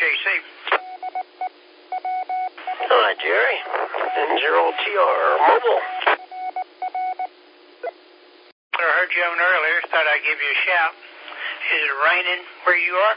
JC. Hi, Jerry. This is your old TR Mobile. I heard you on earlier. Thought I'd give you a shout. Is it raining where you are?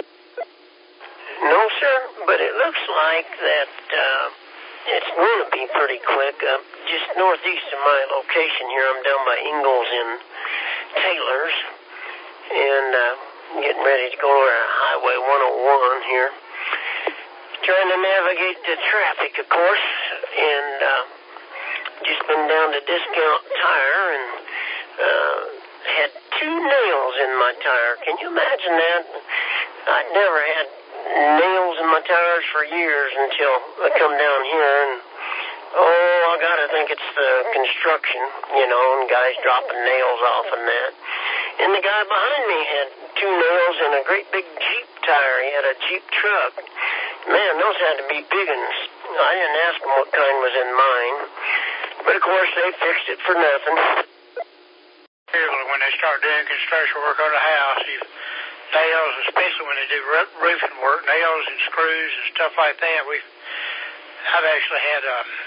No, sir, but it looks like that it's going to be pretty quick. Just northeast of my location here, I'm down by Ingalls in Taylor's, and getting ready to go to Highway 101 here. Trying to navigate the traffic, of course, and just been down to Discount Tire and had 2 nails in my tire. Can you imagine that? I'd never had nails in my tires for years until I come down here, and I gotta think it's the construction, and guys dropping nails off and that. And the guy behind me had 2 nails in a great big Jeep tire. He had a Jeep truck. Man, those had to be big ones. I didn't ask him what kind was in mine, but of course they fixed it for nothing. When they start doing construction work on a house, nails, especially when they do roofing work, nails and screws and stuff like that. I've actually had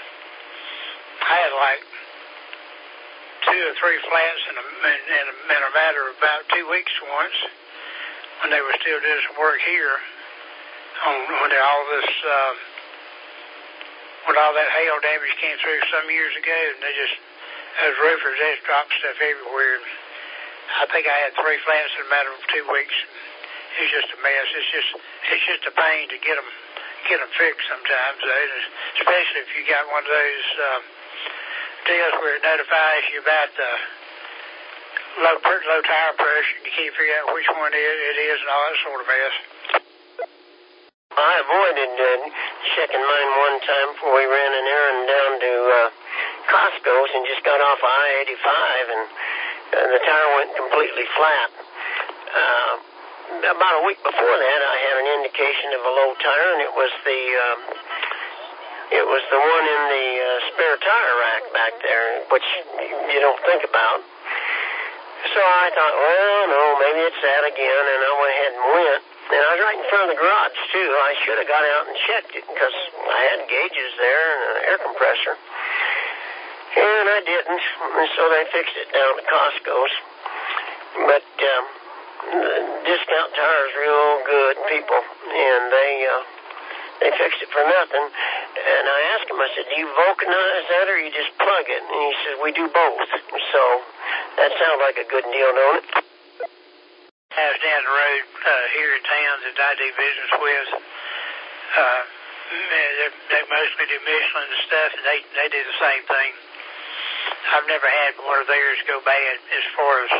like 2 or 3 flats in a matter of about 2 weeks once, when they were still doing some work here when all that hail damage came through some years ago, and those roofers, they just dropped stuff everywhere. I think I had 3 flats in a matter of 2 weeks. It's just a mess. It's just a pain to get them fixed sometimes, especially if you got one of those deals where it notifies you about the low tire pressure, and you can't figure out which one it is and all that sort of mess. I avoided checking mine one time before we ran an errand down to Costco's and just got off I-85, and the tire went completely flat. About a week before that, I had an indication of a low tire, and it was the one in the spare tire rack back there, which you don't think about. So I thought, well, no, maybe it's that again, and I went ahead and went. And I was right in front of the garage, too. I should have got out and checked it, because I had gauges there and an air compressor. And I didn't, and so they fixed it down at Costco's. But Discount Tire is real good people, and they fixed it for nothing. And I asked him, I said, do you vulcanize that or you just plug it? And he says, we do both. So that sounds like a good deal, don't it? I was down the road here in town that I do business with. They mostly do Michelin and stuff, and they do the same thing. I've never had one of theirs go bad as far as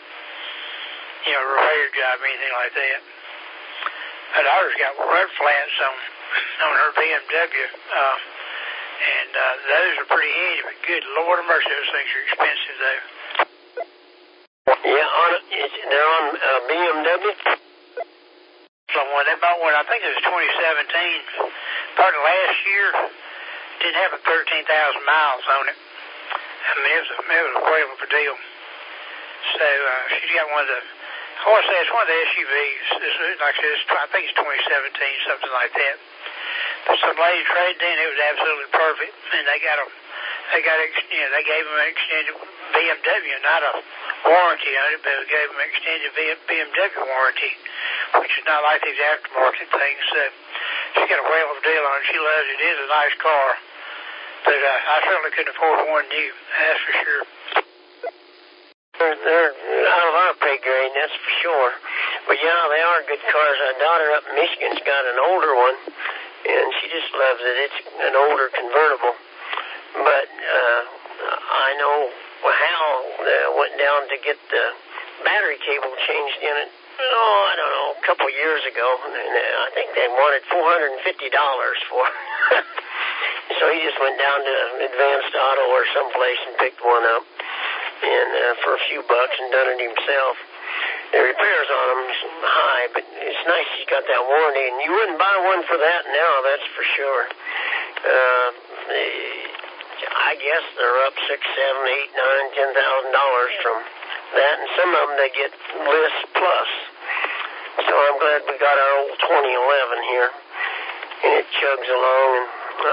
repair job or anything like that. My daughter's got rub flats on her BMW, and those are pretty handy. But good Lord of mercy, those things are expensive though. Yeah, they're on BMW. Someone they bought one. I think it was 2017. Part of last year. Didn't have 13,000 miles on it. I mean, it was a whale of a deal. So she's got one of the. I want to say it's one of the SUVs. Like I said, I think it's 2017, something like that. But some lady traded in. It was absolutely perfect, and they gave them an extended BMW, not a warranty on it, but they gave them an extended BMW warranty, which is not like these aftermarket things. So she got a whale of a deal on it. She loves it. It is a nice car, but I certainly couldn't afford one new. That's for sure. They're out of our pay grade, that's for sure. But yeah, they are good cars. Our daughter up in Michigan's got an older one, and she just loves it. It's an older convertible. But I know Hal went down to get the battery cable changed in it. I don't know, a couple years ago. And I think they wanted $450 for it. So he just went down to Advanced Auto or someplace and picked one up. And for a few bucks and done it himself. The repairs on them is high, but it's nice he's got that warranty, and you wouldn't buy one for that now, that's for sure. I guess they're up $6, $7, $8, $9, $10,000 from that, and some of them they get List Plus. So I'm glad we got our old 2011 here, and it chugs along, and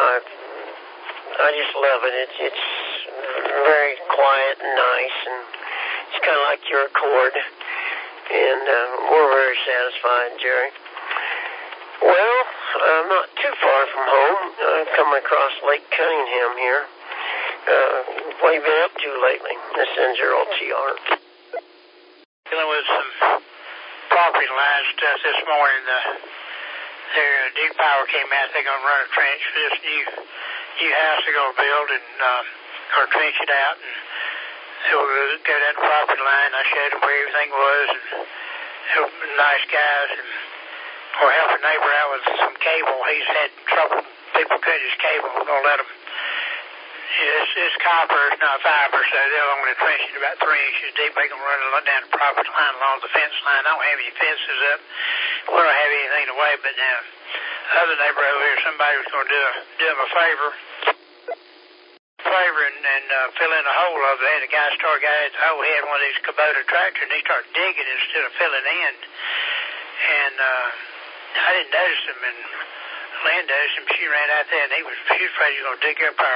I just love it. It's very quiet and nice, and it's kind of like your Accord, and we're very satisfied, Jerry. Well, I'm not too far from home. I've come across Lake Cunningham here. What have you been up to lately? This ends your OTR. Dealing with some property line stuff this morning. Their Duke Power came out. They're going to run a trench for this new house they're going to build, and going to trench it out. And so we'll go down the property line. I showed them where everything was, and helped nice guys, and or help a neighbor out with some cable. He's had trouble. People cut his cable. We're going to let him. It's copper, it's not fiber, so they'll only trench it about 3 inches deep. They can run it down the property line along the fence line. I don't have any fences up. We don't have anything to wait, but now the other neighbor over here, somebody was going to do him a favor and fill in a hole over there. The guy got at the hole. He had one of these Kubota tractors, and he started digging instead of filling in. And I didn't notice him, and Lynn noticed him. She ran out there, and she was afraid he was going to dig up our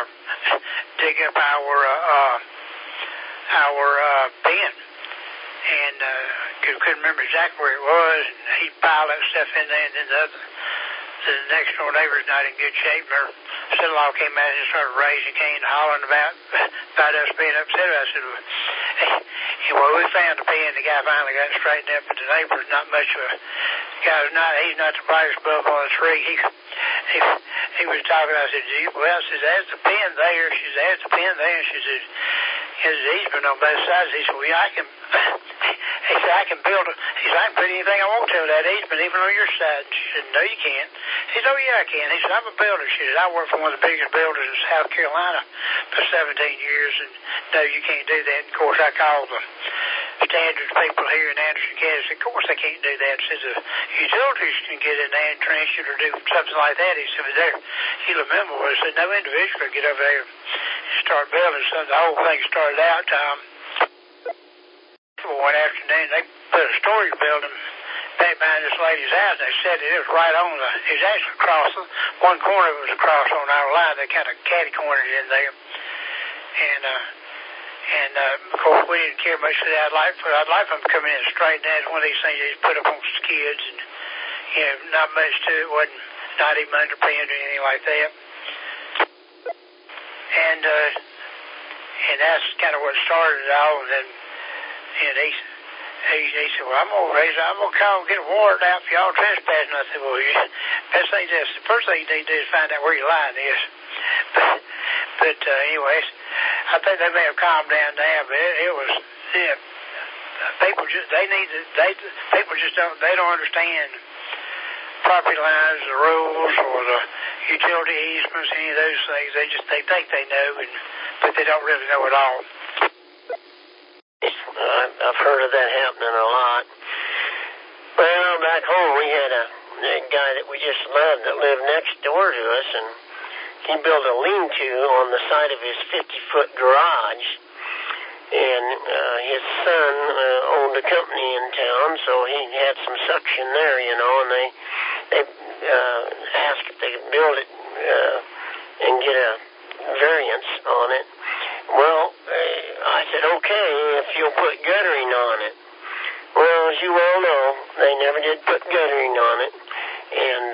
bin, and couldn't remember exactly where it was. And he piled that stuff in there, and then the next door neighbor's not in good shape. And her son-in-law came out and started raising Cain, hollering about us being upset. I said, well, we found the bin. The guy finally got it straightened up, but the neighbor's not much of a guy. He's not the brightest bulb on the tree. He was talking. I said, well, she says, there's the pin there. She says, there's the pin there. And she says, there's an easement on both sides. He said, well, yeah, I can build it. He said, I can put anything I want to that easement, even on your side. She said, no, you can't. He said, oh, yeah, I can. He said, I'm a builder. She said, I worked for one of the biggest builders in South Carolina for 17 years, and no, you can't do that. And of course, I called the standards people here in Anderson, Kansas. Of course, they can't do that. Says the utilities can get in there and trench it or do something like that. He said, but there, he'll remember what he said. No individual can get over there and start building. So the whole thing started out. One afternoon, they put a storage building back behind this lady's house. They said it was right on it was actually across one corner. It was across on our line. They kind of catty cornered in there, and of course, we didn't care much for that. I'd like them to come in and straighten that. It's one of these things they just put up on skids, and not much to it. Wasn't not even underpinned or anything like that. And that's kind of what started it all. And then he said, well, I'm gonna call and get a warrant out for y'all trespassing. I said, well, the first thing you need to do is find out where your line is. But anyways, I think they may have calmed down now, but it was people just don't understand property lines, the rules, or the utility easements, any of those things. They think they know, but they don't really know it all. I've heard of that happening a lot. Well, back home we had a guy that we just loved that lived next door to us, and he built a lean-to on the side of his 50-foot garage. And his son owned a company in town, so he had some suction there, and they asked if they could build it and get a variance on it. Well, I said, okay, if you'll put guttering on it. Well, as you all know, they never did put guttering on it, and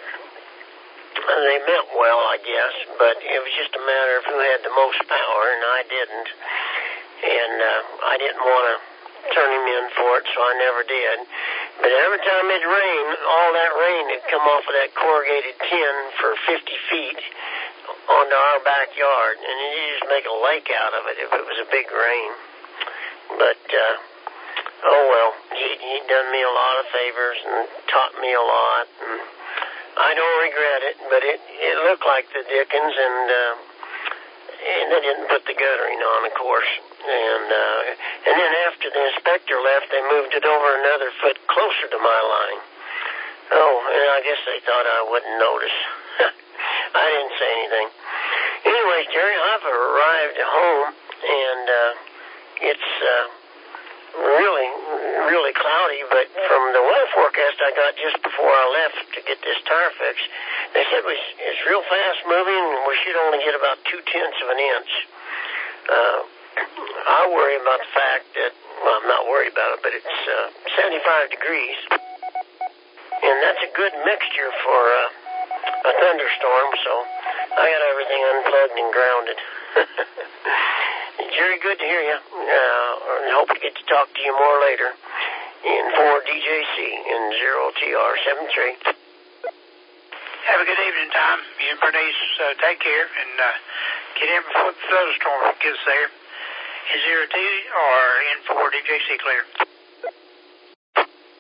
they meant well, I guess, but it was just a matter of who had the most power, and I didn't. And I didn't want to turn him in for it, so I never did. But every time it'd rain, all that rain would come off of that corrugated tin for 50 feet onto our backyard, and you just make a lake out of it if it was a big rain. But, oh well, he done me a lot of favors and taught me a lot, and I don't regret it, but it looked like the Dickens, and they didn't put the guttering on, of course. And then after the inspector left, they moved it over another foot closer to my line. Oh, and I guess they thought I wouldn't notice. I didn't say anything. Anyways, Jerry, I've arrived at home, and it's really really cloudy, but from the weather forecast I got just before I left to get this tire fix, they said it's real fast moving, and we should only get about 0.2 of an inch. I worry about the fact that, well, I'm not worried about it, but it's 75 degrees. And that's a good mixture for a thunderstorm, so I got everything unplugged and grounded. It's very good to hear you. I hope to get to talk to you more later in 4DJC in 0TR73. Have a good evening, Tom. You and Bernice, take care and get in before the thunderstorm gets there. Is 02 or in 4DJC clear?